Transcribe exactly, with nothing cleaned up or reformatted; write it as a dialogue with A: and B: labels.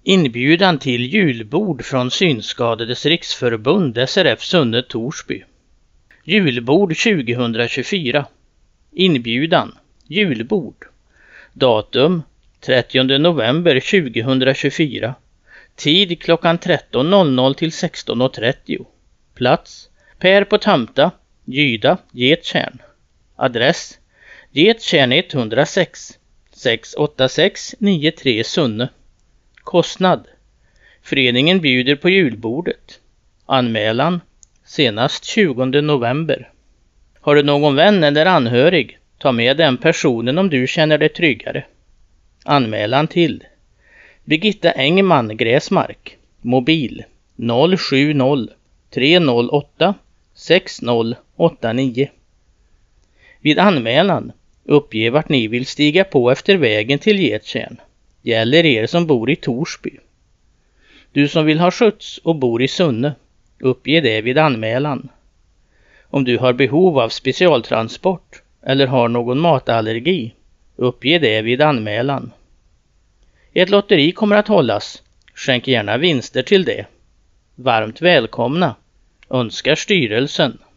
A: Inbjudan till julbord från Synskadades riksförbund S R F Sunne Torsby. Julbord tjugohundratjugofyra. Inbjudan. Julbord. Datum trettionde november tjugohundratjugofyra. Tid klockan tretton noll noll till sexton trettio. Plats Per på Tamta, Gyda, Gettjärn. Adress Gettjärn etthundrasex, sex åtta sex nio tre Sunne. Kostnad. Föreningen bjuder på julbordet. Anmälan senast tjugonde november. Har du någon vän eller anhörig, ta med den personen om du känner dig tryggare. Anmälan till Birgitta Engman, Gräsmark. Mobil noll sju noll tre noll åtta sex noll åtta nio. Vid anmälan uppge vart ni vill stiga på efter vägen till Gettjärn. Gäller er som bor i Torsby. Du som vill ha skjuts och bor i Sunne, uppge det vid anmälan. Om du har behov av specialtransport eller har någon matallergi, uppge det vid anmälan. Ett lotteri kommer att hållas. Skänk gärna vinster till det. Varmt välkomna, önskar styrelsen.